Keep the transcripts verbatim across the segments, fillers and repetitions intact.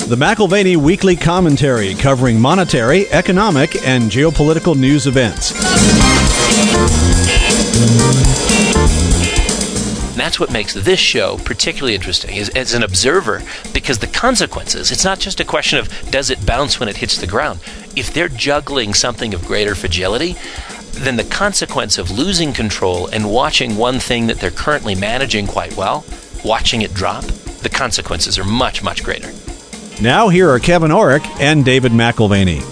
The McAlvany Weekly Commentary, covering monetary, economic, and geopolitical news events. And that's what makes this show particularly interesting is, as an observer, because the consequences, it's not just a question of does it bounce when it hits the ground. If they're juggling something of greater fragility, then the consequence of losing control and watching one thing that they're currently managing quite well, watching it drop, the consequences are much, much greater. Now here are Kevin Orrick and David McAlvany.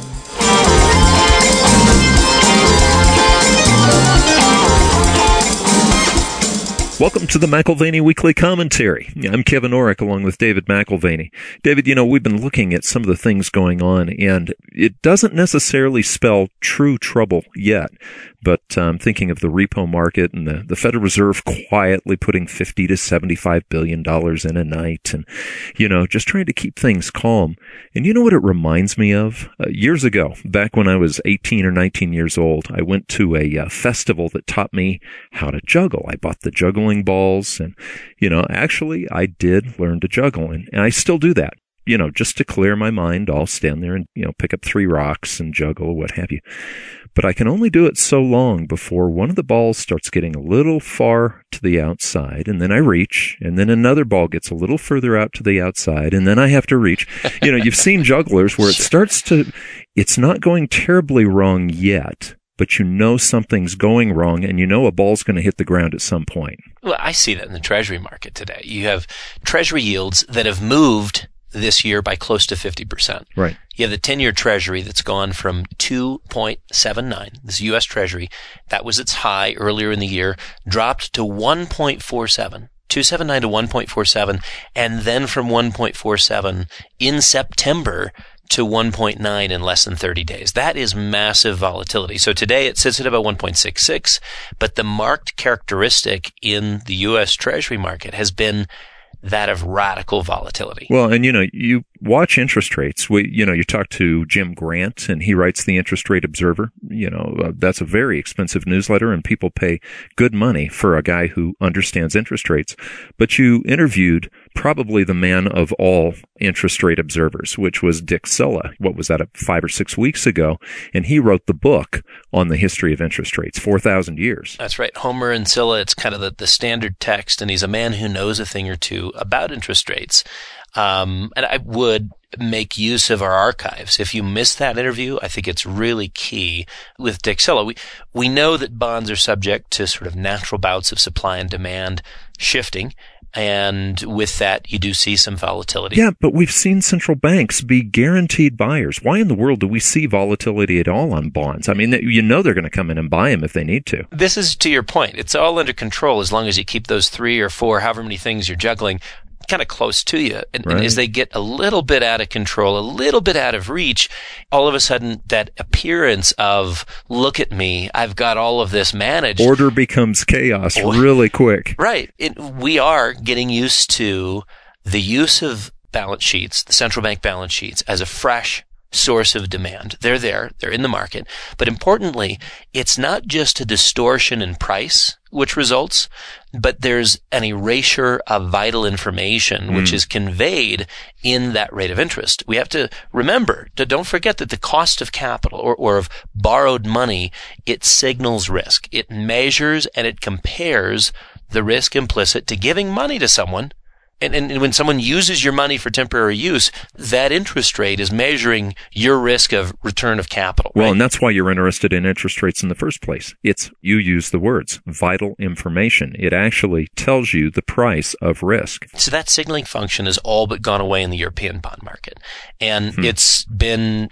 Welcome to the McAlvany Weekly Commentary. I'm Kevin Orrick along with David McAlvany. David, you know, we've been looking at some of the things going on, and it doesn't necessarily spell true trouble yet. But I'm um, thinking of the repo market and the, the Federal Reserve quietly putting fifty to seventy-five billion dollars in a night and, you know, just trying to keep things calm. And you know what it reminds me of? Uh, years ago, back when I was eighteen or nineteen years old, I went to a uh, festival that taught me how to juggle. I bought the juggling balls and, you know, actually I did learn to juggle, and, and I still do that. You know, just to clear my mind, I'll stand there and, you know, pick up three rocks and juggle, what have you. But I can only do it so long before one of the balls starts getting a little far to the outside, and then I reach, and then another ball gets a little further out to the outside, and then I have to reach. You know, you've seen jugglers where it starts to, it's not going terribly wrong yet, but you know something's going wrong, and you know a ball's going to hit the ground at some point. Well, I see that in the Treasury market today. You have Treasury yields that have moved this year by close to fifty percent. Right. You have the ten-year Treasury that's gone from two point seven nine, this is U S Treasury, that was its high earlier in the year, dropped to one point four seven, two seventy-nine to one point four seven, and then from one point four seven in September to one point nine in less than thirty days. That is massive volatility. So today it sits at about one point six six, but the marked characteristic in the U S Treasury market has been that of radical volatility. Well, and you know, you watch interest rates. We, you know, you talk to Jim Grant, and he writes the Interest Rate Observer. You know, uh, that's a very expensive newsletter, and people pay good money for a guy who understands interest rates. But you interviewed probably the man of all interest rate observers, which was Dick Silla. What was that, five or six weeks ago? And he wrote the book on the history of interest rates, four thousand years. That's right. Homer and Silla, it's kind of the, the standard text, and he's a man who knows a thing or two about interest rates. Um, and I would make use of our archives. If you missed that interview, I think it's really key with Dick Silla. We, we know that bonds are subject to sort of natural bouts of supply and demand shifting. And with that, you do see some volatility. Yeah, but we've seen central banks be guaranteed buyers. Why in the world do we see volatility at all on bonds? I mean, you know they're going to come in and buy them if they need to. This is to your point. It's all under control as long as you keep those three or four, however many things you're juggling, kind of close to you. And, right. and as they get a little bit out of control, a little bit out of reach, all of a sudden that appearance of, look at me, I've got all of this managed. Order becomes chaos really quick. Right. It, we are getting used to the use of balance sheets, the central bank balance sheets, as a fresh source of demand. They're there. They're in the market. But importantly, it's not just a distortion in price which results, but there's an erasure of vital information which mm. is conveyed in that rate of interest. We have to remember, to don't forget that the cost of capital or, or of borrowed money, it signals risk. It measures and it compares the risk implicit to giving money to someone. And, and when someone uses your money for temporary use, that interest rate is measuring your risk of return of capital. Well, right? And that's why you're interested in interest rates in the first place. It's, you use the words, vital information. It actually tells you the price of risk. So that signaling function has all but gone away in the European bond market. And hmm. it's been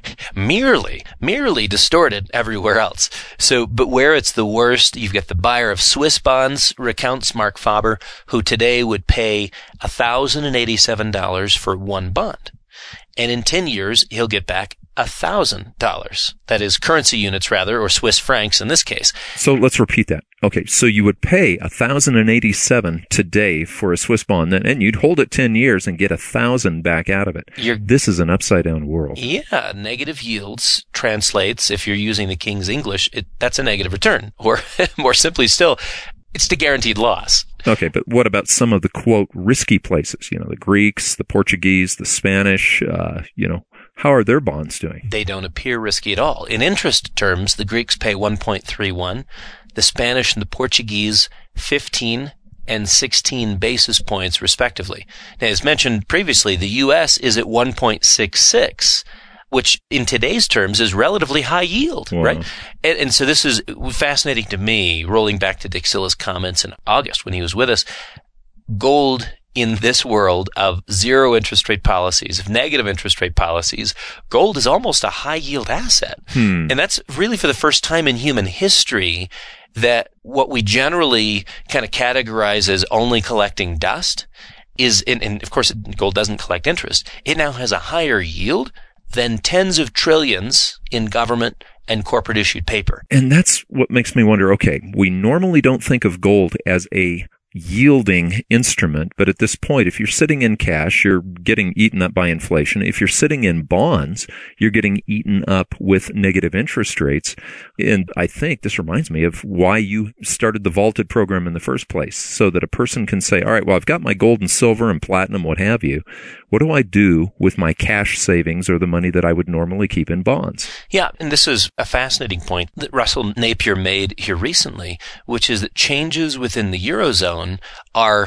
merely, merely distorted everywhere else. So, but where it's the worst, you've got the buyer of Swiss bonds, recounts Mark Faber, who today would pay one thousand eighty-seven dollars for one bond. And in ten years, he'll get back one thousand dollars. That is currency units, rather, or Swiss francs in this case. So let's repeat that. Okay, so you would pay one thousand eighty-seven dollars today for a Swiss bond, and you'd hold it ten years and get one thousand dollars back out of it. You're, this is an upside-down world. Yeah, negative yields translates, if you're using the King's English, it, that's a negative return. Or more simply still, It's the guaranteed loss. Okay, but what about some of the, quote, risky places? You know, the Greeks, the Portuguese, the Spanish, uh, you know, how are their bonds doing? They don't appear risky at all. In interest terms, the Greeks pay one point three one, the Spanish and the Portuguese fifteen and sixteen basis points respectively. Now, as mentioned previously, the U S is at one point six six, which in today's terms is relatively high yield, wow. right? And, and so this is fascinating to me, rolling back to Dick Silla's comments in August when he was with us. Gold in this world of zero interest rate policies, of negative interest rate policies, gold is almost a high yield asset. Hmm. And that's really for the first time in human history that what we generally kind of categorize as only collecting dust is, and, and of course gold doesn't collect interest, it now has a higher yield than tens of trillions in government and corporate issued paper. And that's what makes me wonder, okay, we normally don't think of gold as a yielding instrument, but at this point, if you're sitting in cash, you're getting eaten up by inflation. If you're sitting in bonds, you're getting eaten up with negative interest rates. And I think this reminds me of why you started the vaulted program in the first place, so that a person can say, all right, well, I've got my gold and silver and platinum, what have you. What do I do with my cash savings or the money that I would normally keep in bonds? Yeah, and this is a fascinating point that Russell Napier made here recently, which is that changes within the Eurozone are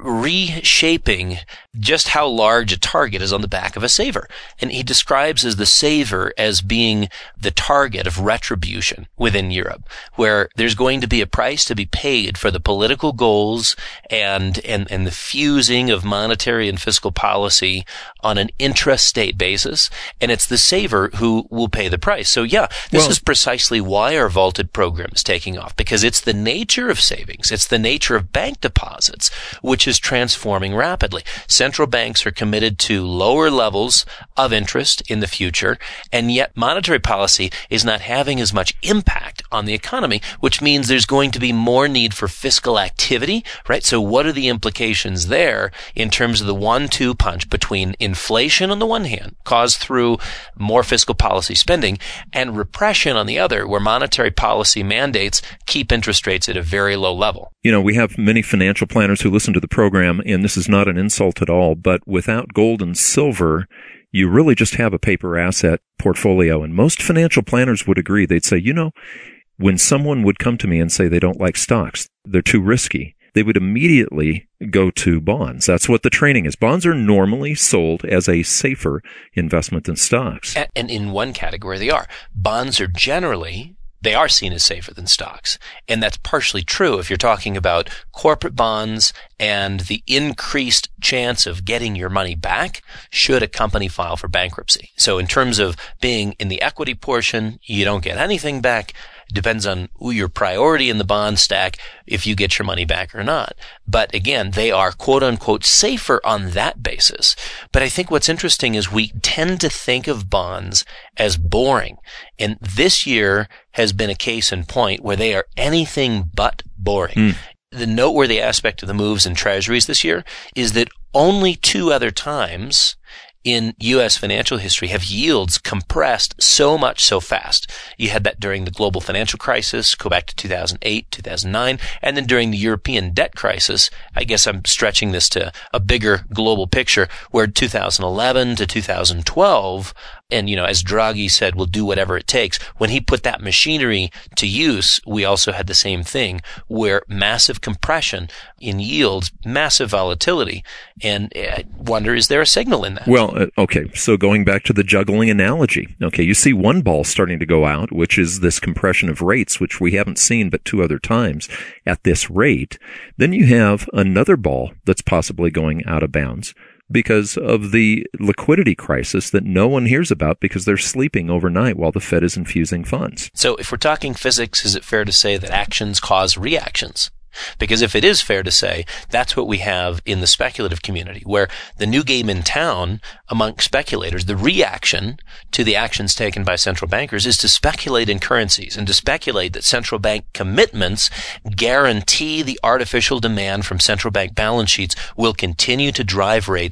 reshaping just how large a target is on the back of a saver. And he describes as the saver as being the target of retribution within Europe, where there's going to be a price to be paid for the political goals and, and, and the fusing of monetary and fiscal policy on an intrastate basis. And it's the saver who will pay the price. So yeah, this well, is precisely why our vaulted program is taking off, because it's the nature of savings. It's the nature of bank deposits, which is transforming rapidly. Central banks are committed to lower levels of interest in the future, and yet monetary policy is not having as much impact on the economy, which means there's going to be more need for fiscal activity, right? So what are the implications there in terms of the one-two punch between inflation on the one hand, caused through more fiscal policy spending, and repression on the other, where monetary policy mandates keep interest rates at a very low level? You know, we have many financial planners who listen to the program, and this is not an insult at all, but without gold and silver, you really just have a paper asset portfolio. And most financial planners would agree. They'd say, you know, when someone would come to me and say they don't like stocks, they're too risky, they would immediately go to bonds. That's what the training is. Bonds are normally sold as a safer investment than stocks. And in one category they are. Bonds are generally They are seen as safer than stocks. And that's partially true if you're talking about corporate bonds and the increased chance of getting your money back should a company file for bankruptcy. So in terms of being in the equity portion, you don't get anything back. It depends on who your priority in the bond stack if you get your money back or not. But again, they are quote unquote safer on that basis. But I think what's interesting is we tend to think of bonds as boring. And this year has been a case in point where they are anything but boring. Mm. The noteworthy aspect of the moves in treasuries this year is that only two other times in U S financial history have yields compressed so much so fast. You had that during the global financial crisis, go back to two thousand eight, two thousand nine, and then during the European debt crisis. I guess I'm stretching this to a bigger global picture where two thousand eleven to two thousand twelve, and you know, as Draghi said, we'll do whatever it takes. When he put that machinery to use, we also had the same thing where massive compression in yields, massive volatility. And I wonder, is there a signal in that? Well, uh, okay. So going back to the juggling analogy, okay, you see one ball starting to go out, which is this compression of rates, which we haven't seen but two other times at this rate. Then you have another ball that's possibly going out of bounds because of the liquidity crisis that no one hears about because they're sleeping overnight while the Fed is infusing funds. So if we're talking physics, is it fair to say that actions cause reactions? Because if it is fair to say, that's what we have in the speculative community, where the new game in town among speculators, the reaction to the actions taken by central bankers is to speculate in currencies and to speculate that central bank commitments guarantee the artificial demand from central bank balance sheets will continue to drive rates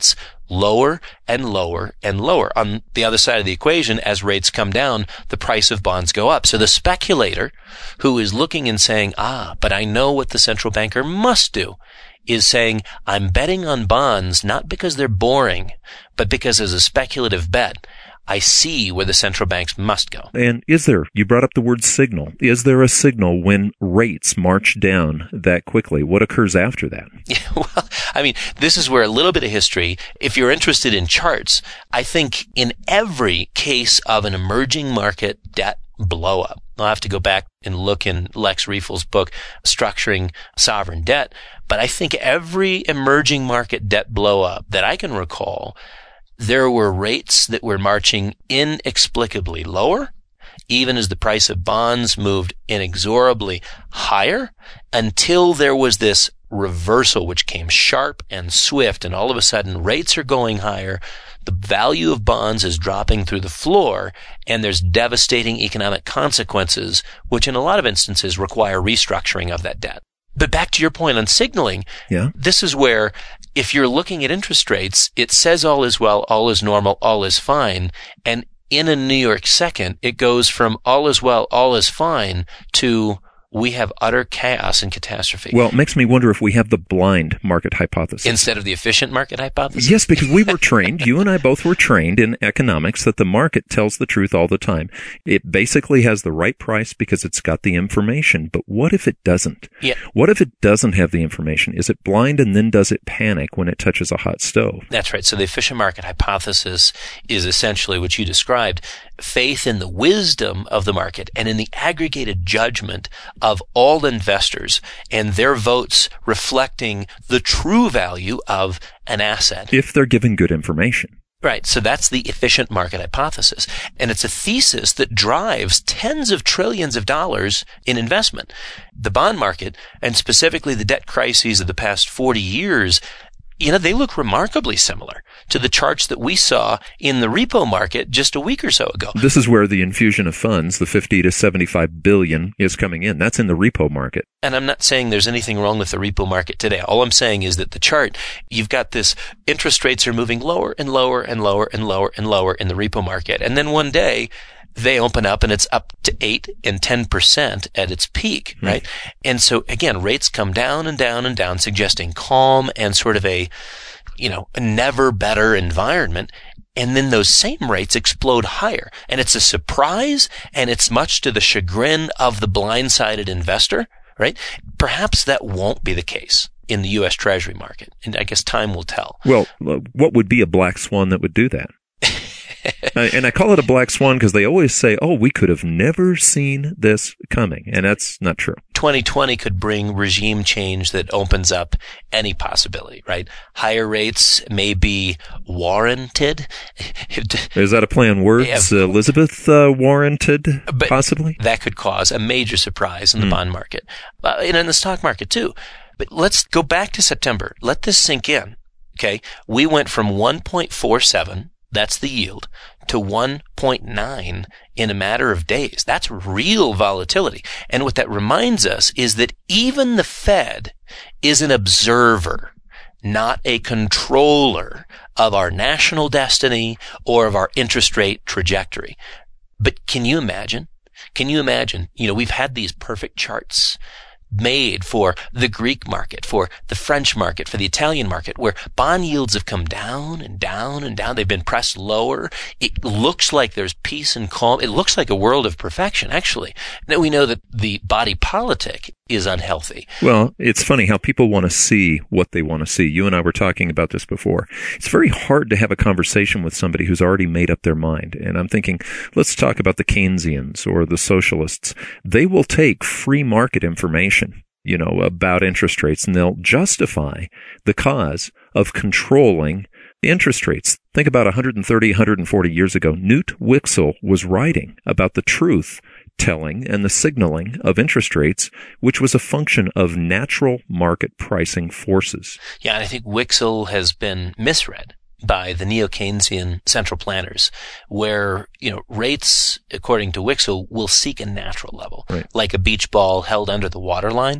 lower and lower and lower. On the other side of the equation, as rates come down, the price of bonds go up. So the speculator who is looking and saying, ah, but I know what the central banker must do, is saying, I'm betting on bonds not because they're boring, but because as a speculative bet, I see where the central banks must go. And is there, you brought up the word signal, is there a signal when rates march down that quickly? What occurs after that? Yeah, well, I mean, this is where a little bit of history, if you're interested in charts, I think in every case of an emerging market debt blow up, I'll have to go back and look in Lex Riefel's book, Structuring Sovereign Debt, but I think every emerging market debt blow up that I can recall, there were rates that were marching inexplicably lower, even as the price of bonds moved inexorably higher, until there was this reversal which came sharp and swift, and all of a sudden rates are going higher, the value of bonds is dropping through the floor, and there's devastating economic consequences, which in a lot of instances require restructuring of that debt. But back to your point on signaling, yeah. This is where if you're looking at interest rates, it says all is well, all is normal, all is fine. And in a New York second, it goes from all is well, all is fine to we have utter chaos and catastrophe. Well, it makes me wonder if we have the blind market hypothesis. Instead of the efficient market hypothesis? Yes, because we were trained, you and I both were trained in economics that the market tells the truth all the time. It basically has the right price because it's got the information. But what if it doesn't? Yeah. What if it doesn't have the information? Is it blind and then does it panic when it touches a hot stove? That's right. So the efficient market hypothesis is essentially what you described, faith in the wisdom of the market and in the aggregated judgment of all investors and their votes reflecting the true value of an asset. If they're given good information. Right. So that's the efficient market hypothesis. And it's a thesis that drives tens of trillions of dollars in investment. The bond market, and specifically the debt crises of the past forty years, you know, they look remarkably similar to the charts that we saw in the repo market just a week or so ago. This is where the infusion of funds, the fifty to seventy-five billion, is coming in. That's in the repo market. And I'm not saying there's anything wrong with the repo market today. All I'm saying is that the chart, you've got this, interest rates are moving lower and lower and lower and lower and lower in the repo market. And then one day, they open up and it's up to eight and ten percent at its peak, right? Mm. And so again, rates come down and down and down, suggesting calm and sort of a, you know, a never better environment. And then those same rates explode higher. And it's a surprise, and it's much to the chagrin of the blindsided investor, right? Perhaps that won't be the case in the U S Treasury market. And I guess time will tell. Well, what would be a black swan that would do that? uh, and I call it a black swan because they always say, oh, we could have never seen this coming. And that's not true. twenty twenty could bring regime change that opens up any possibility, right? Higher rates may be warranted. Is that a play on words? Yeah, uh, Elizabeth uh, warranted, but possibly? That could cause a major surprise in the mm. bond market uh, and in the stock market, too. But let's go back to September. Let this sink in, okay? We went from one point four seven, that's the yield, to one point nine in a matter of days. That's real volatility. And what that reminds us is that even the Fed is an observer, not a controller of our national destiny or of our interest rate trajectory. But can you imagine? Can you imagine? You know, we've had these perfect charts made for the Greek market, for the French market, for the Italian market, where bond yields have come down and down and down. They've been pressed lower. It looks like there's peace and calm. It looks like a world of perfection, actually. Now we know that the body politic is unhealthy. Well, it's funny how people want to see what they want to see. You and I were talking about this before. It's very hard to have a conversation with somebody who's already made up their mind. And I'm thinking, let's talk about the Keynesians or the socialists. They will take free market information, you know, about interest rates, and they'll justify the cause of controlling interest rates. Think about one hundred thirty, one hundred forty years ago. Knut Wicksell was writing about the truth telling and the signaling of interest rates, which was a function of natural market pricing forces. Yeah, and I think Wicksell has been misread by the neo-Keynesian central planners, where, you know, rates, according to Wicksell, will seek a natural level, right, like a beach ball held under the waterline.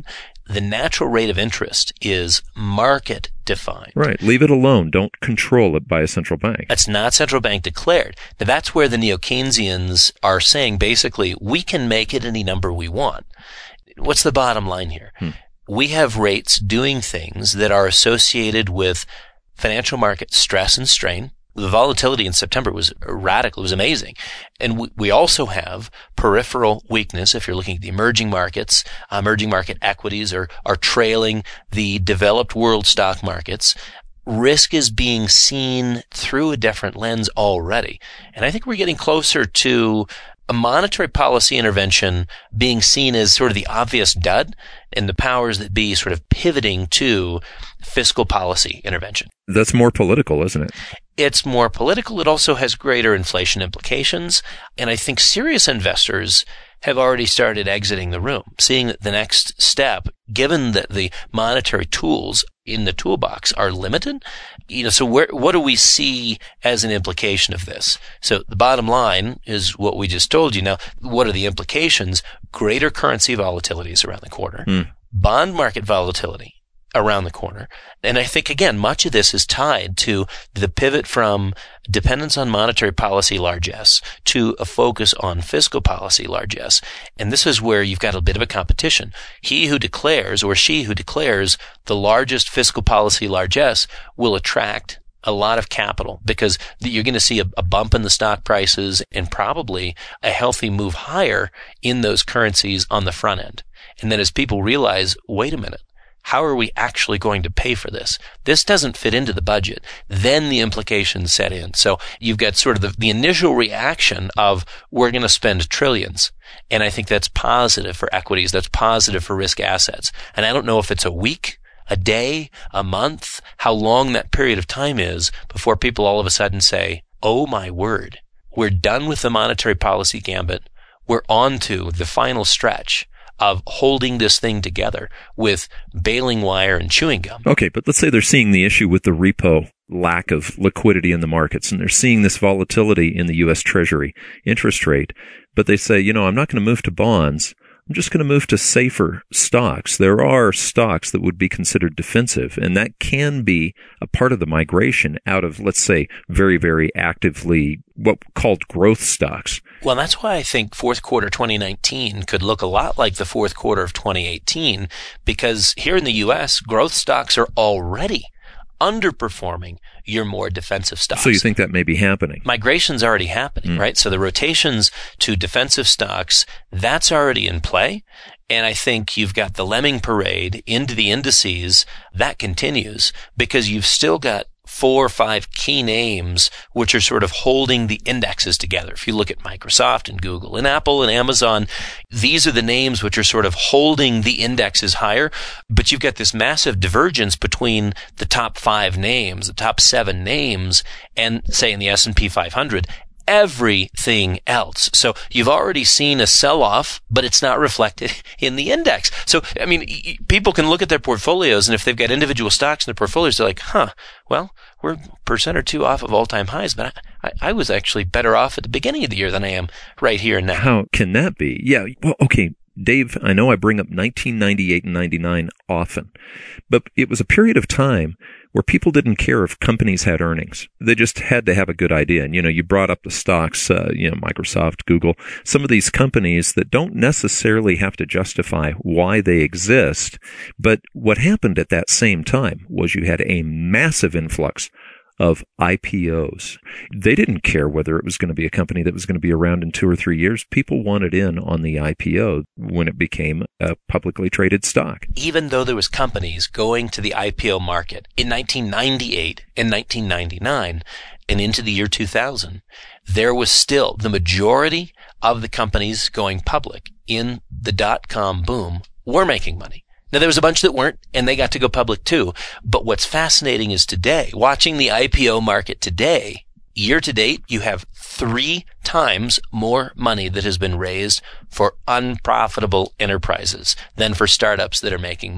the natural rate of interest is market defined. Right. Leave it alone. Don't control it by a central bank. That's not central bank declared. Now, that's where the neo-Keynesians are saying, basically, we can make it any number we want. What's the bottom line here? Hmm. We have rates doing things that are associated with financial market stress and strain. The volatility in September was radical. It was amazing. And we, we also have peripheral weakness. If you're looking at the emerging markets, uh, emerging market equities are, are trailing the developed world stock markets. Risk is being seen through a different lens already. And I think we're getting closer to a monetary policy intervention being seen as sort of the obvious dud, and the powers that be sort of pivoting to fiscal policy intervention. That's more political, isn't it? It's more political. It also has greater inflation implications. And I think serious investors have already started exiting the room, seeing that the next step, given that the monetary tools in the toolbox are limited, you know, so where, what do we see as an implication of this? So the bottom line is what we just told you. Now, what are the implications? Greater currency volatilities around the corner, mm. bond market volatility around the corner. And I think, again, much of this is tied to the pivot from dependence on monetary policy, large S, to a focus on fiscal policy, large S. And this is where you've got a bit of a competition. He who declares, or she who declares, the largest fiscal policy, large S, will attract a lot of capital, because you're going to see a, a bump in the stock prices and probably a healthy move higher in those currencies on the front end. And then as people realize, wait a minute, how are we actually going to pay for this? This doesn't fit into the budget. Then the implications set in. So you've got sort of the, the initial reaction of, we're going to spend trillions. And I think that's positive for equities. That's positive for risk assets. And I don't know if it's a week, a day, a month, how long that period of time is before people all of a sudden say, oh my word, we're done with the monetary policy gambit. We're on to the final stretch of holding this thing together with baling wire and chewing gum. Okay, but let's say they're seeing the issue with the repo lack of liquidity in the markets, and they're seeing this volatility in the U S Treasury interest rate, but they say, you know, I'm not going to move to bonds. I'm just going to move to safer stocks. There are stocks that would be considered defensive, and that can be a part of the migration out of, let's say, very, very actively what called growth stocks. Well, that's why I think fourth quarter twenty nineteen could look a lot like the fourth quarter of twenty eighteen, because here in the U S, growth stocks are already underperforming your more defensive stocks. So you think that may be happening? Migration's already happening, mm. right? So the rotations to defensive stocks, that's already in play. And I think you've got the lemming parade into the indices. That continues because you've still got four or five key names which are sort of holding the indexes together. If you look at Microsoft and Google and Apple and Amazon, these are the names which are sort of holding the indexes higher. But you've got this massive divergence between the top five names, the top seven names, and say in the S and P five hundred, everything else. So you've already seen a sell-off, but it's not reflected in the index. So, I mean, people can look at their portfolios, and if they've got individual stocks in their portfolios, they're like, huh, well, we're a percent or two off of all-time highs, but I, I, I was actually better off at the beginning of the year than I am right here and now. How can that be? Yeah, well, okay. Dave, I know I bring up nineteen ninety-eight and ninety-nine often, but it was a period of time where people didn't care if companies had earnings. They just had to have a good idea. And, you know, you brought up the stocks, uh, you know, Microsoft, Google, some of these companies that don't necessarily have to justify why they exist. But what happened at that same time was you had a massive influx of I P Os. They didn't care whether it was going to be a company that was going to be around in two or three years. People wanted in on the I P O when it became a publicly traded stock. Even though there was companies going to the I P O market in nineteen ninety-eight and nineteen ninety-nine and into the year two thousand, there was still the majority of the companies going public in the dot-com boom were making money. Now, there was a bunch that weren't, and they got to go public too. But what's fascinating is today, watching the I P O market today, year to date, you have three times more money that has been raised for unprofitable enterprises than for startups that are making money.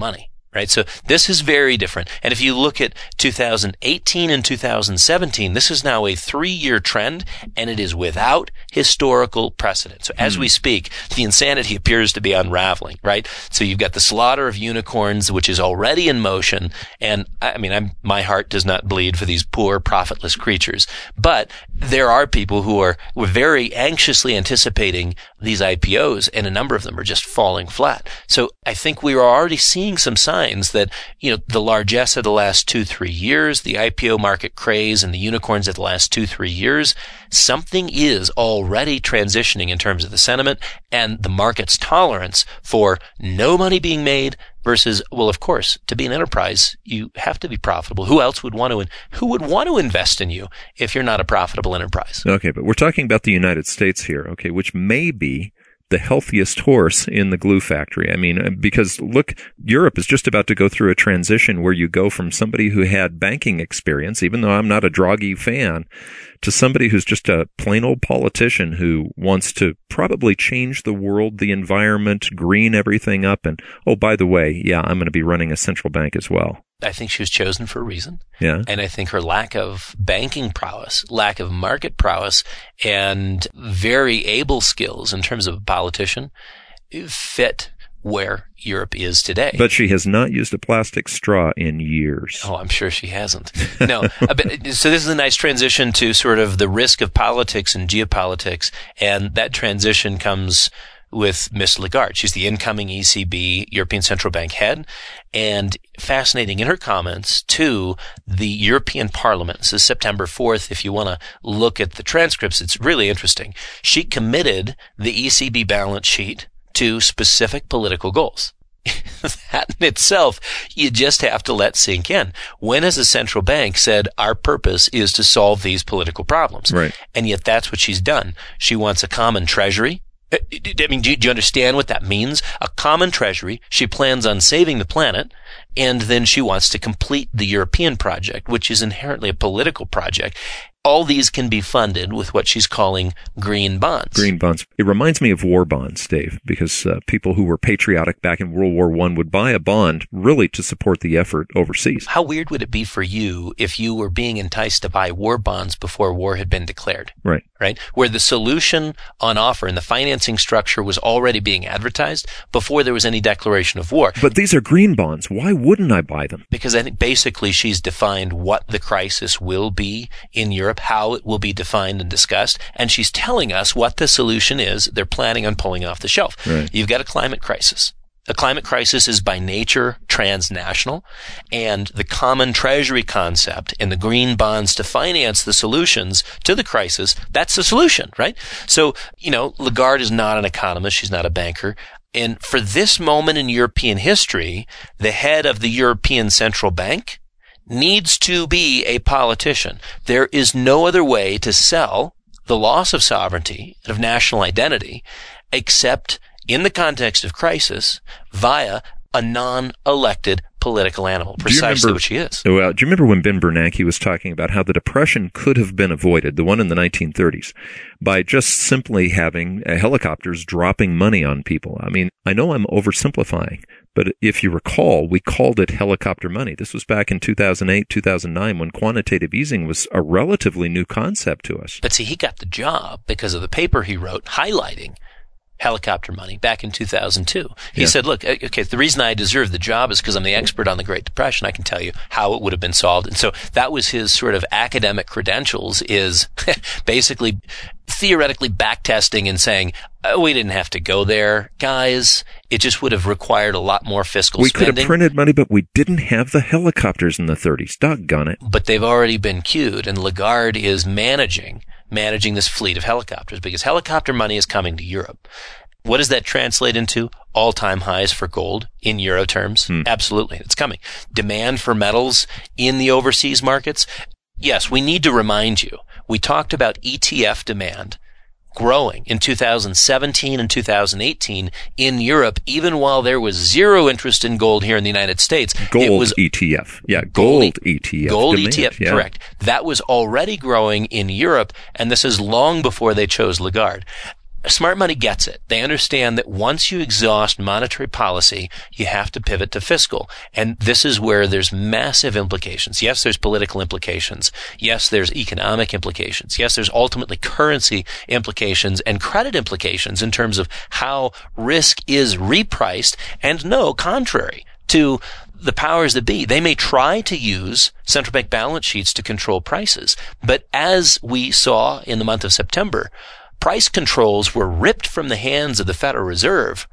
Right? So this is very different. And if you look at two thousand eighteen and two thousand seventeen, this is now a three-year trend, and it is without historical precedent. So as mm. we speak, the insanity appears to be unraveling, right? So you've got the slaughter of unicorns, which is already in motion. And I mean, I'm, my heart does not bleed for these poor, profitless creatures. But there are people who are were very anxiously anticipating these I P Os, and a number of them are just falling flat. So I think we are already seeing some signs that, you know, the largesse of the last two, three years, the I P O market craze and the unicorns of the last two, three years, something is already transitioning in terms of the sentiment and the market's tolerance for no money being made versus, well, of course, to be an enterprise, you have to be profitable. Who else would want to, who would want to invest in you if you're not a profitable enterprise? Okay, but we're talking about the United States here, okay, which may be the healthiest horse in the glue factory. I mean, because look, Europe is just about to go through a transition where you go from somebody who had banking experience, even though I'm not a Draghi fan, to somebody who's just a plain old politician who wants to probably change the world, the environment, green everything up. And, oh, by the way, yeah, I'm going to be running a central bank as well. I think she was chosen for a reason. Yeah. And I think her lack of banking prowess, lack of market prowess, and very able skills in terms of a politician fit where Europe is today. But she has not used a plastic straw in years. Oh, I'm sure she hasn't. No. So this is a nice transition to sort of the risk of politics and geopolitics, and that transition comes with Miss Lagarde. She's the incoming E C B, European Central Bank head, and fascinating in her comments to the European Parliament. This is September fourth. If you want to look at the transcripts, it's really interesting. She committed the E C B balance sheet to specific political goals. That in itself, you just have to let sink in. When has a central bank said, our purpose is to solve these political problems? Right. And yet that's what she's done. She wants a common treasury. I mean, do you, do you understand what that means? A common treasury. She plans on saving the planet, and then she wants to complete the European project, which is inherently a political project. All these can be funded with what she's calling green bonds. Green bonds. It reminds me of war bonds, Dave, because uh, people who were patriotic back in World War One would buy a bond really to support the effort overseas. How weird would it be for you if you were being enticed to buy war bonds before war had been declared? Right. Right? Where the solution on offer and the financing structure was already being advertised before there was any declaration of war. But these are green bonds. Why wouldn't I buy them? Because I think basically she's defined what the crisis will be in Europe, how it will be defined and discussed, and she's telling us what the solution is they're planning on pulling off the shelf. Right. You've got a climate crisis. A climate crisis is by nature transnational, and the common treasury concept and the green bonds to finance the solutions to the crisis, that's the solution, right? So, you know, Lagarde is not an economist. She's not a banker. And for this moment in European history, the head of the European Central Bank needs to be a politician. There is no other way to sell the loss of sovereignty and of national identity except in the context of crisis via a non-elected political animal, precisely what she is. Well, do you remember when Ben Bernanke was talking about how the Depression could have been avoided, the one in the nineteen thirties, by just simply having uh, helicopters dropping money on people? I mean, I know I'm oversimplifying, but if you recall, we called it helicopter money. This was back in two thousand eight, two thousand nine, when quantitative easing was a relatively new concept to us. But see, he got the job because of the paper he wrote highlighting helicopter money back in two thousand two. He yeah. said, look, okay, the reason I deserve the job is because I'm the expert on the Great Depression. I can tell you how it would have been solved. And so that was his sort of academic credentials, is basically theoretically backtesting and saying, oh, we didn't have to go there, guys. It just would have required a lot more fiscal we spending. We could have printed money, but we didn't have the helicopters in the thirties. Doggone it. But they've already been queued, and Lagarde is managing managing this fleet of helicopters because helicopter money is coming to Europe. What does that translate into? All-time highs for gold in euro terms? Hmm. Absolutely. It's coming. Demand for metals in the overseas markets? Yes, we need to remind you. We talked about E T F demand growing in two thousand seventeen and two thousand eighteen in Europe, even while there was zero interest in gold here in the United States. Gold it was E T F. Yeah, gold, gold E T F. Gold demand. E T F, yeah. Correct. That was already growing in Europe, and this is long before they chose Lagarde. smart money gets it. They understand that once you exhaust monetary policy, you have to pivot to fiscal. And this is where there's massive implications. Yes, there's political implications. Yes, there's economic implications. Yes, there's ultimately currency implications and credit implications in terms of how risk is repriced. And no, contrary to the powers that be, they may try to use central bank balance sheets to control prices. But as we saw in the month of September, price controls were ripped from the hands of the Federal Reserve,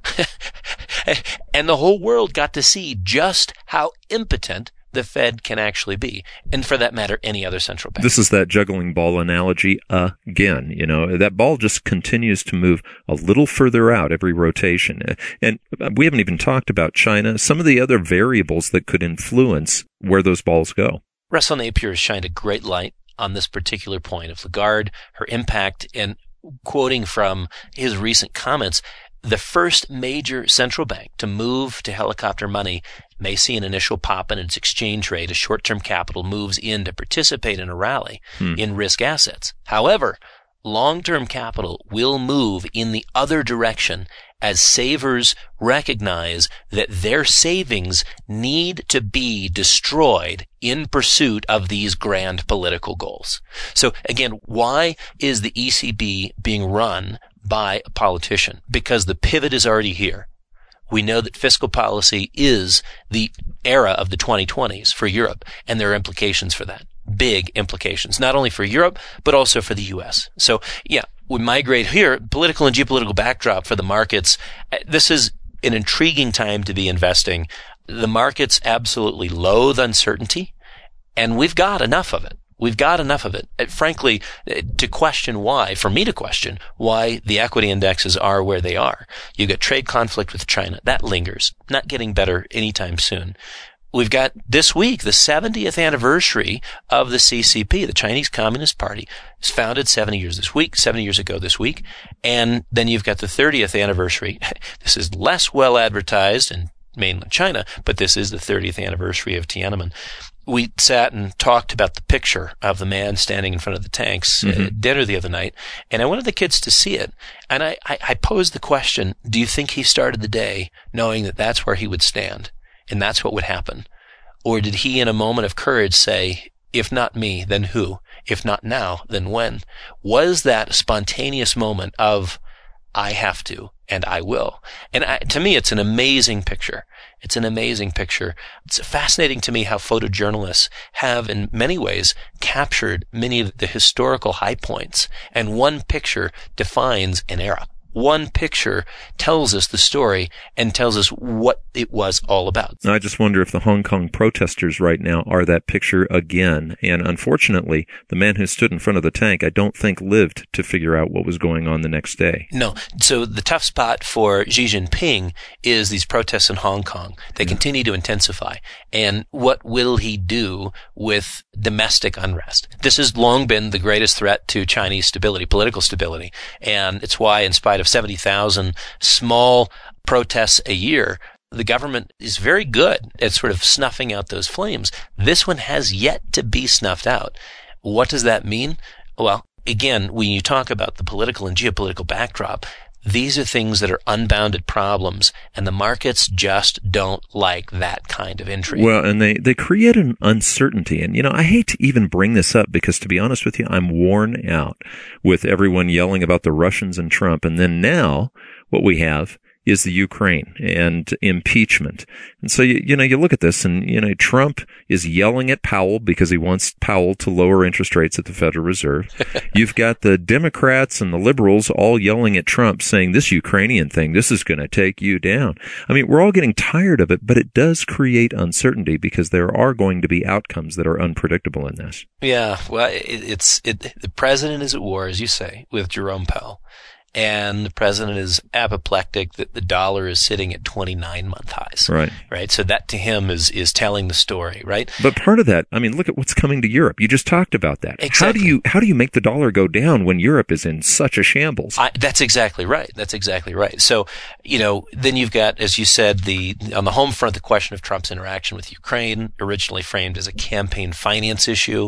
and the whole world got to see just how impotent the Fed can actually be, and for that matter, any other central bank. This is that juggling ball analogy again. You know, that ball just continues to move a little further out every rotation. And we haven't even talked about China, some of the other variables that could influence where those balls go. Russell Napier has shined a great light on this particular point of Lagarde, her impact, and quoting from his recent comments, the first major central bank to move to helicopter money may see an initial pop in its exchange rate as short-term capital moves in to participate in a rally hmm. in risk assets. However, long-term capital will move in the other direction as savers recognize that their savings need to be destroyed in pursuit of these grand political goals. So again, why is the E C B being run by a politician? Because the pivot is already here. We know that fiscal policy is the era of the twenty twenties for Europe, and there are implications for that. Big implications, not only for Europe, but also for the U S. So, yeah, we migrate here, political and geopolitical backdrop for the markets. This is an intriguing time to be investing. The markets absolutely loathe uncertainty, and we've got enough of it. We've got enough of it. Frankly, to question why, for me to question why the equity indexes are where they are. You've got trade conflict with China. That lingers. Not getting better anytime soon. We've got this week the seventieth anniversary of the C C P, the Chinese Communist Party. It's founded seventy years this week, seventy years ago this week. And then you've got the thirtieth anniversary. This is less well advertised in mainland China, but this is the thirtieth anniversary of Tiananmen. We sat and talked about the picture of the man standing in front of the tanks mm-hmm. at dinner the other night, and I wanted the kids to see it. And I, I, I posed the question, do you think he started the day knowing that that's where he would stand and that's what would happen? Or did he, in a moment of courage, say, if not me, then who? If not now, then when? Was that a spontaneous moment of, I have to, and I will? And I, to me, it's an amazing picture. It's an amazing picture. It's fascinating to me how photojournalists have, in many ways, captured many of the historical high points. And one picture defines an era. One picture tells us the story and tells us what it was all about. I just wonder if the Hong Kong protesters right now are that picture again. And unfortunately, the man who stood in front of the tank, I don't think lived to figure out what was going on the next day. No. So the tough spot for Xi Jinping is these protests in Hong Kong. They yeah. continue to intensify. And what will he do with domestic unrest? This has long been the greatest threat to Chinese stability, political stability. And it's why, in spite of seventy thousand small protests a year, the government is very good at sort of snuffing out those flames. This one has yet to be snuffed out. What does that mean? Well, again, when you talk about the political and geopolitical backdrop, these are things that are unbounded problems, and the markets just don't like that kind of intrigue. Well, and they, they create an uncertainty. And, you know, I hate to even bring this up because, to be honest with you, I'm worn out with everyone yelling about the Russians and Trump. And then now what we have is the Ukraine and impeachment. And so, you, you know, you look at this and, you know, Trump is yelling at Powell because he wants Powell to lower interest rates at the Federal Reserve. You've got the Democrats and the liberals all yelling at Trump saying this Ukrainian thing, this is going to take you down. I mean, we're all getting tired of it, but it does create uncertainty because there are going to be outcomes that are unpredictable in this. Yeah. Well, it, it's, it, the president is at war, as you say, with Jerome Powell. And the president is apoplectic that the dollar is sitting at twenty-nine month highs. Right. Right. So that to him is, is telling the story, right? But part of that, I mean, look at what's coming to Europe. You just talked about that. Exactly. How do you, how do you make the dollar go down when Europe is in such a shambles? I, that's exactly right. That's exactly right. So, you know, then you've got, as you said, the, on the home front, the question of Trump's interaction with Ukraine, originally framed as a campaign finance issue.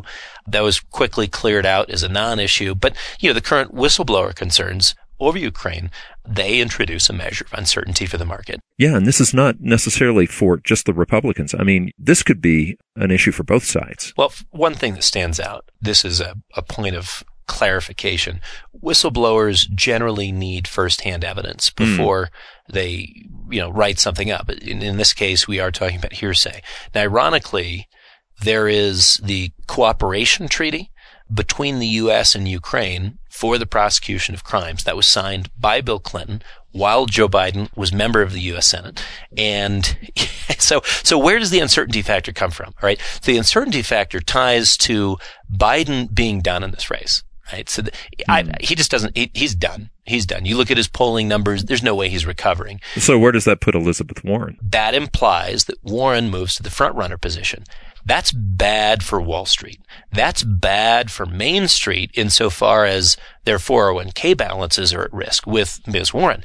That was quickly cleared out as a non-issue. But, you know, the current whistleblower concerns over Ukraine, they introduce a measure of uncertainty for the market. Yeah, and this is not necessarily for just the Republicans. I mean, this could be an issue for both sides. Well, one thing that stands out, this is a, a point of clarification. Whistleblowers generally need firsthand evidence before mm. they, you know, write something up. In, in this case, we are talking about hearsay. Now, ironically, there is the cooperation treaty between the U S and Ukraine for the prosecution of crimes that was signed by Bill Clinton while Joe Biden was member of the U S Senate. And so, so where does the uncertainty factor come from? All right. The uncertainty factor ties to Biden being done in this race. Right. So the, mm. I, he just doesn't, he, he's done. He's done. You look at his polling numbers, there's no way he's recovering. So where does that put Elizabeth Warren? That implies that Warren moves to the front runner position. That's bad for Wall Street. That's bad for Main Street insofar as their four oh one k balances are at risk with Miz Warren.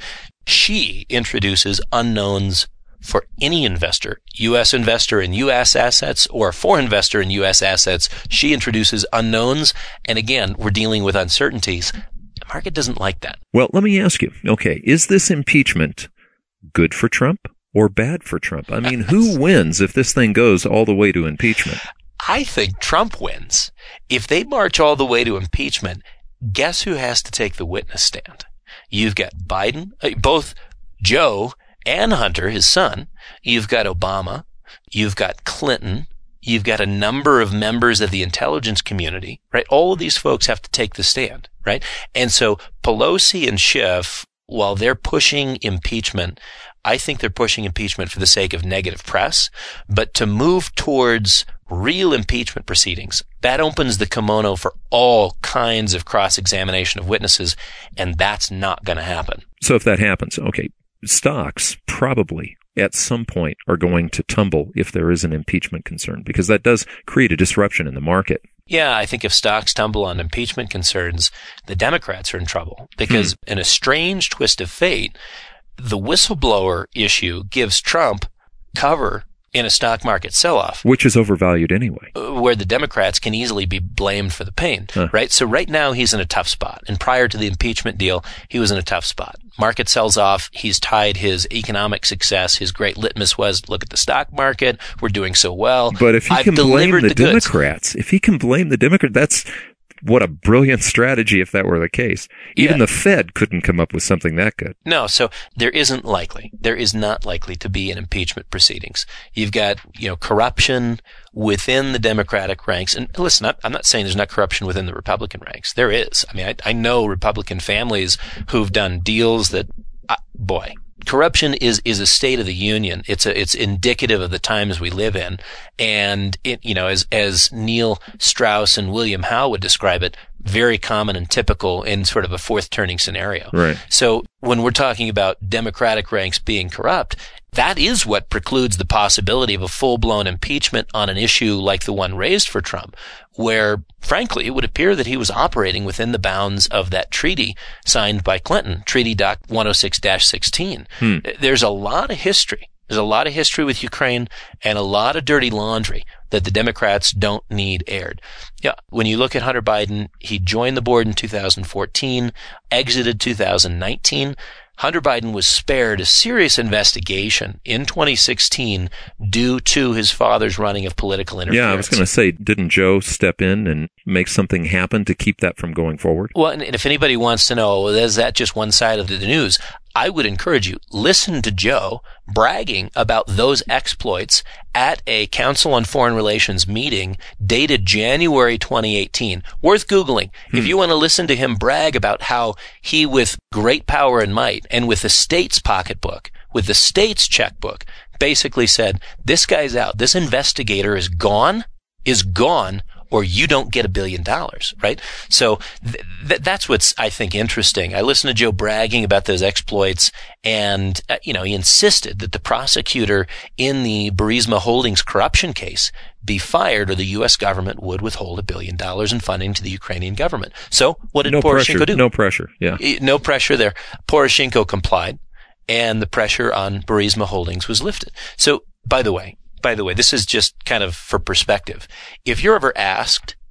She introduces unknowns for any investor, U S investor in U S assets or a foreign investor in U S assets. She introduces unknowns. And again, we're dealing with uncertainties. The market doesn't like that. Well, let me ask you, okay, is this impeachment good for Trump or bad for Trump? I mean, who wins if this thing goes all the way to impeachment? I think Trump wins. If they march all the way to impeachment, guess who has to take the witness stand? You've got Biden, both Joe and Hunter, his son. You've got Obama. You've got Clinton. You've got a number of members of the intelligence community, right? All of these folks have to take the stand, right? And so Pelosi and Schiff, while they're pushing impeachment, I think they're pushing impeachment for the sake of negative press, but to move towards real impeachment proceedings, that opens the kimono for all kinds of cross-examination of witnesses, and that's not going to happen. So if that happens, okay, stocks probably at some point are going to tumble if there is an impeachment concern, because that does create a disruption in the market. Yeah, I think if stocks tumble on impeachment concerns, the Democrats are in trouble, because hmm. in a strange twist of fate, the whistleblower issue gives Trump cover in a stock market sell-off. Which is overvalued anyway. Where the Democrats can easily be blamed for the pain, huh. right? So right now he's in a tough spot. And prior to the impeachment deal, he was in a tough spot. Market sells off. He's tied his economic success. His great litmus was, look at the stock market. We're doing so well. But if he I've can blame the, the Democrats, if he can blame the Democrats, that's what a brilliant strategy if that were the case. Even yeah. the Fed couldn't come up with something that good. No, so there isn't likely. There is not likely to be an impeachment proceedings. You've got, you know, corruption within the Democratic ranks. And listen, I'm not saying there's not corruption within the Republican ranks. There is. I mean, I, I know Republican families who've done deals that, uh, boy, corruption is, is a state of the union. It's a, it's indicative of the times we live in. And it, you know, as, as Neil Strauss and William Howe would describe it, very common and typical in sort of a fourth turning scenario. Right. So when we're talking about Democratic ranks being corrupt, that is what precludes the possibility of a full-blown impeachment on an issue like the one raised for Trump, where, frankly, it would appear that he was operating within the bounds of that treaty signed by Clinton, Treaty Doc one oh six dash sixteen. Hmm. There's a lot of history. There's a lot of history with Ukraine and a lot of dirty laundry that the Democrats don't need aired. Yeah, when you look at Hunter Biden, he joined the board in two thousand fourteen, exited two thousand nineteen. Hunter Biden was spared a serious investigation in twenty sixteen due to his father's running of political interference. Yeah, I was going to say, didn't Joe step in and make something happen to keep that from going forward? Well, and if anybody wants to know, well, is that just one side of the news? I would encourage you, listen to Joe bragging about those exploits at a Council on Foreign Relations meeting dated January twenty eighteen. Worth Googling. Hmm. If you want to listen to him brag about how he, with great power and might, and with the state's pocketbook, with the state's checkbook, basically said, this guy's out. This investigator is gone, is gone, or you don't get a billion dollars, right? So th- th- that's what's, I think, interesting. I listened to Joe bragging about those exploits, and, uh, you know, he insisted that the prosecutor in the Burisma Holdings corruption case be fired, or the U S government would withhold a billion dollars in funding to the Ukrainian government. So what did no Poroshenko pressure, do? No pressure, yeah. No pressure there. Poroshenko complied, and the pressure on Burisma Holdings was lifted. So, by the way, By the way, this is just kind of for perspective. If you're ever asked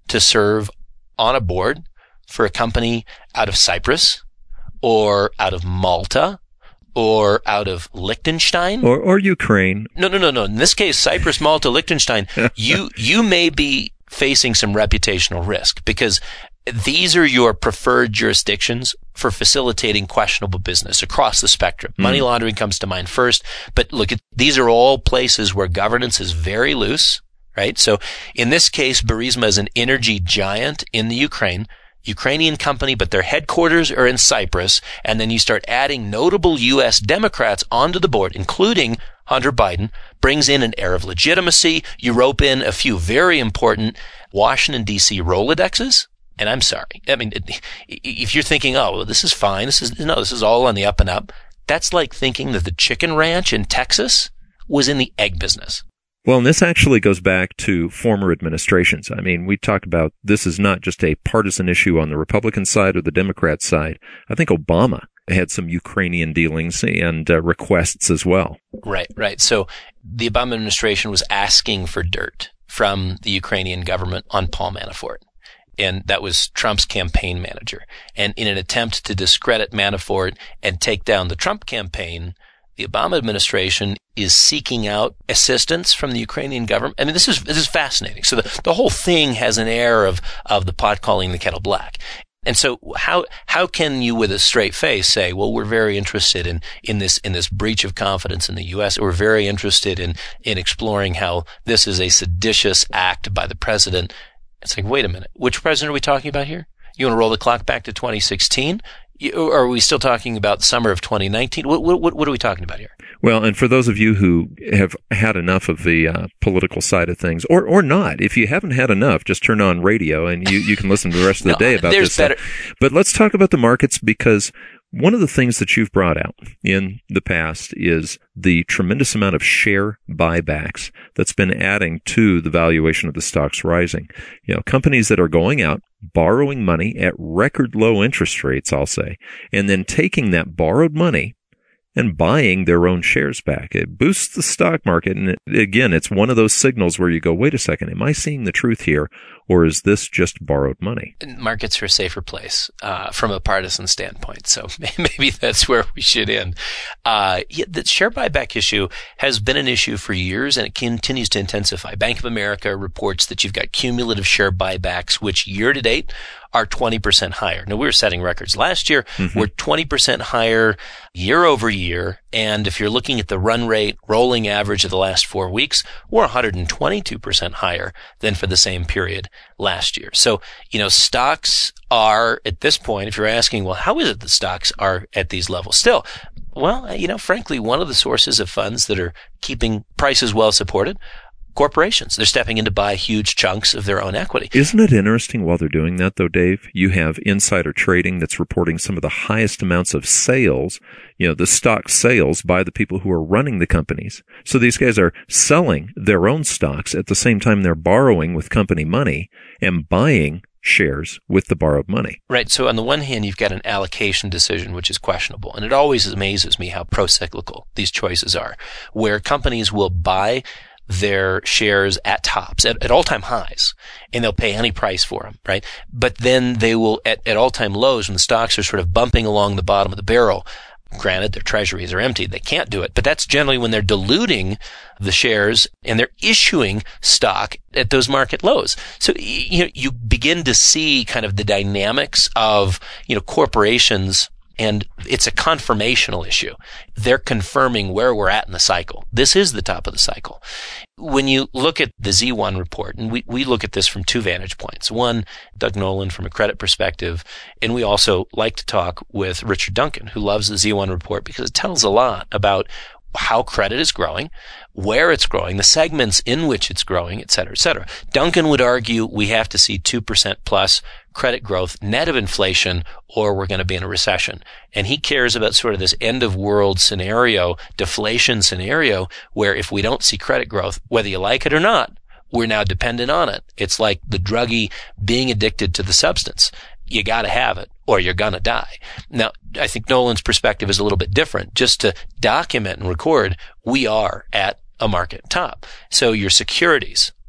to serve on a board for a company out of Cyprus or out of Malta or out of Liechtenstein? Or, or Ukraine. No, no, no, no. In this case, Cyprus, Malta, Liechtenstein, you, you may be facing some reputational risk because these are your preferred jurisdictions for facilitating questionable business across the spectrum. Mm. Money laundering comes to mind first, but look, at, these are all places where governance is very loose, right? So in this case, Burisma is an energy giant in the Ukraine, Ukrainian company, but their headquarters are in Cyprus. And then you start adding notable U S Democrats onto the board, including Hunter Biden, brings in an air of legitimacy. You rope in a few very important Washington, D C Rolodexes. And I'm sorry. I mean, if you're thinking, oh, well, this is fine. This is, no, this is all on the up and up. That's like thinking that the chicken ranch in Texas was in the egg business. Well, and this actually goes back to former administrations. I mean, we talk about this is not just a partisan issue on the Republican side or the Democrat side. I think Obama had some Ukrainian dealings and uh, requests as well. Right, right. So the Obama administration was asking for dirt from the Ukrainian government on Paul Manafort. And that was Trump's campaign manager. And in an attempt to discredit Manafort and take down the Trump campaign, the Obama administration is seeking out assistance from the Ukrainian government. I mean, this is this is fascinating. So the, the whole thing has an air of of the pot calling the kettle black. And so how how can you with a straight face say, well, we're very interested in in this in this breach of confidence in the U S. We're very interested in in exploring how this is a seditious act by the president. It's like, wait a minute, which president are we talking about here? You want to roll the clock back to twenty sixteen? Or are we still talking about the summer of twenty nineteen? What, what, what are we talking about here? Well, and for those of you who have had enough of the uh, political side of things, or or not, if you haven't had enough, just turn on radio and you, you can listen to the rest of the no, day about there's this. Better. But let's talk about the markets, because one of the things that you've brought out in the past is the tremendous amount of share buybacks that's been adding to the valuation of the stocks rising. You know, companies that are going out, borrowing money at record low interest rates, I'll say, and then taking that borrowed money and buying their own shares back. It boosts the stock market. And it, again, it's one of those signals where you go, wait a second, am I seeing the truth here? Or is this just borrowed money? Markets are a safer place uh, from a partisan standpoint. So maybe that's where we should end. Uh, yeah, the share buyback issue has been an issue for years, and it continues to intensify. Bank of America reports that you've got cumulative share buybacks, which year to date are twenty percent higher. Now, we were setting records last year. Mm-hmm. We're twenty percent higher year over year. And if you're looking at the run rate rolling average of the last four weeks, we're one hundred twenty-two percent higher than for the same period last year. So, you know, stocks are at this point, if you're asking, well, how is it that stocks are at these levels still? Well, you know, frankly, one of the sources of funds that are keeping prices well supported, corporations. They're stepping in to buy huge chunks of their own equity. Isn't it interesting while they're doing that, though, Dave? You have insider trading that's reporting some of the highest amounts of sales, you know, the stock sales by the people who are running the companies. So these guys are selling their own stocks at the same time they're borrowing with company money and buying shares with the borrowed money. Right. So on the one hand, you've got an allocation decision, which is questionable. And it always amazes me how pro-cyclical these choices are, where companies will buy their shares at tops, at, at all-time highs, and they'll pay any price for them, right? But then they will, at, at all-time lows, when the stocks are sort of bumping along the bottom of the barrel, granted, their treasuries are empty, they can't do it, but that's generally when they're diluting the shares and they're issuing stock at those market lows. So, you know, you begin to see kind of the dynamics of, you know, corporations. And it's a confirmational issue. They're confirming where we're at in the cycle. This is the top of the cycle. When you look at the Z one report, and we, we look at this from two vantage points. One, Doug Nolan from a credit perspective, and we also like to talk with Richard Duncan, who loves the Z one report because it tells a lot about how credit is growing, where it's growing, the segments in which it's growing, et cetera, et cetera. Duncan would argue we have to see two percent plus credit growth net of inflation, or we're going to be in a recession. And he cares about sort of this end of world scenario, deflation scenario, where if we don't see credit growth, whether you like it or not, we're now dependent on it. It's like the druggie being addicted to the substance. You got to have it or you're going to die. Now, I think Nolan's perspective is a little bit different. Just to document and record, we are at a market top. So your securities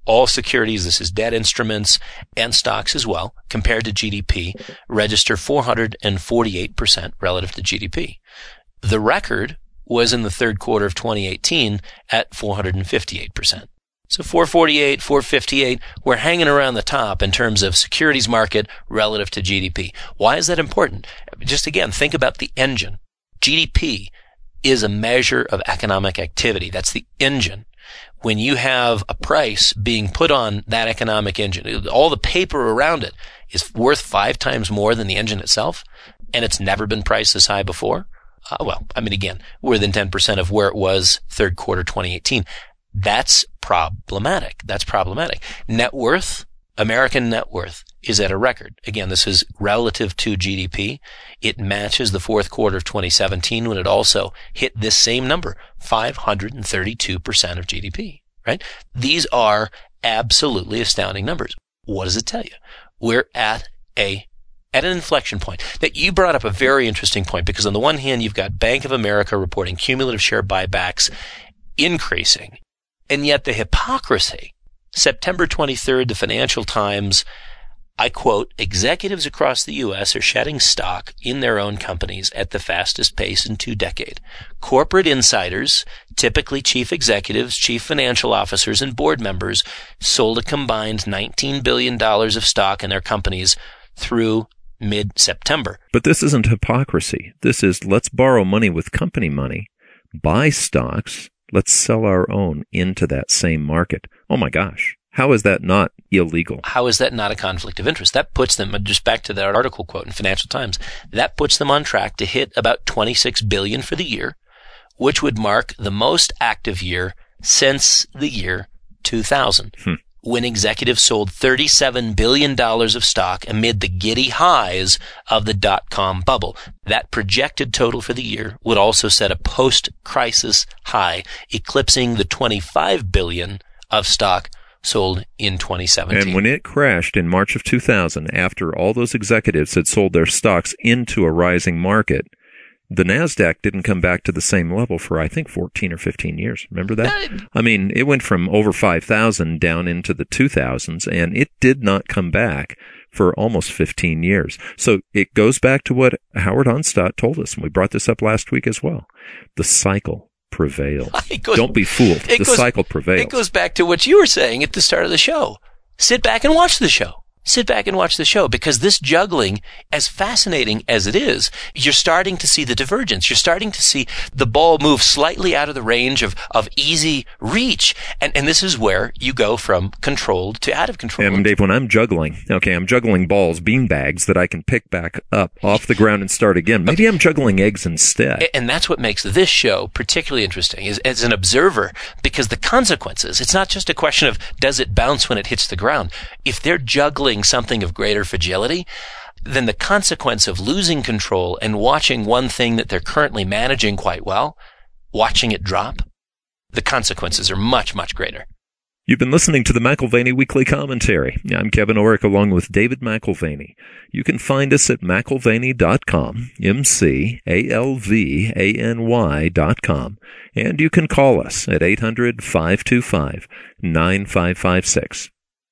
all securities, this is debt instruments and stocks as well, compared to G D P, register four hundred forty-eight percent relative to G D P. The record was in the third quarter of twenty eighteen at four hundred fifty-eight percent. So four forty-eight, four fifty-eight, we're hanging around the top in terms of securities market relative to G D P. Why is that important? Just again, think about the engine. G D P is a measure of economic activity. That's the engine. When you have a price being put on that economic engine, all the paper around it is worth five times more than the engine itself, and it's never been priced this high before. Uh, well, I mean, again, more than ten percent of where it was third quarter twenty eighteen. That's problematic. That's problematic. Net worth, American net worth, is at a record. Again, this is relative to G D P. It matches the fourth quarter of twenty seventeen when it also hit this same number, five hundred thirty-two percent of G D P, right? These are absolutely astounding numbers. What does it tell you? We're at a at an inflection point. That you brought up a very interesting point, because on the one hand, you've got Bank of America reporting cumulative share buybacks increasing, and yet the hypocrisy. September twenty-third, the Financial Times, I quote, executives across the U S are shedding stock in their own companies at the fastest pace in two decades. Corporate insiders, typically chief executives, chief financial officers, and board members, sold a combined nineteen billion dollars of stock in their companies through mid-September. But this isn't hypocrisy. This is, let's borrow money with company money, buy stocks, let's sell our own into that same market. Oh my gosh. How is that not illegal? How is that not a conflict of interest? That puts them, just back to that article quote in Financial Times, that puts them on track to hit about twenty-six billion dollars for the year, which would mark the most active year since the year two thousand, hmm. when executives sold thirty-seven billion dollars of stock amid the giddy highs of the dot-com bubble. That projected total for the year would also set a post-crisis high, eclipsing the twenty-five billion dollars of stock sold in twenty seventeen. And when it crashed in March of two thousand, after all those executives had sold their stocks into a rising market, the NASDAQ didn't come back to the same level for, I think, fourteen or fifteen years. Remember that? I mean, it went from over five thousand down into the two thousands, and it did not come back for almost fifteen years. So it goes back to what Howard Hunstad told us, and we brought this up last week as well. The cycle prevails. Goes, Don't be fooled. The goes, cycle prevails. It goes back to what you were saying at the start of the show. Sit back and watch the show. Sit back and watch the show, because this juggling, as fascinating as it is, you're starting to see the divergence. You're starting to see the ball move slightly out of the range of, of easy reach. And, and this is where you go from controlled to out of control. And Dave, when I'm juggling, okay, I'm juggling balls, bean bags that I can pick back up off the ground and start again. Maybe I'm juggling eggs instead. And that's what makes this show particularly interesting, is as an observer, because the consequences, it's not just a question of does it bounce when it hits the ground. If they're juggling something of greater fragility, then the consequence of losing control and watching one thing that they're currently managing quite well, watching it drop, the consequences are much, much greater. You've been listening to the McAlvany Weekly Commentary. I'm Kevin Orrick along with David McAlvany. You can find us at McAlvany dot com, M C A L V A N Y dot com, and you can call us at eight hundred, five two five, nine five five six.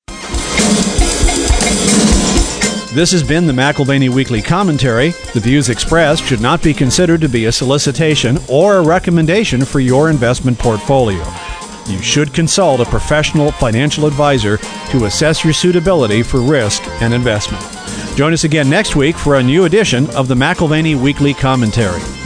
This has been the McAlvany Weekly Commentary. The views expressed should not be considered to be a solicitation or a recommendation for your investment portfolio. You should consult a professional financial advisor to assess your suitability for risk and investment. Join us again next week for a new edition of the McAlvany Weekly Commentary.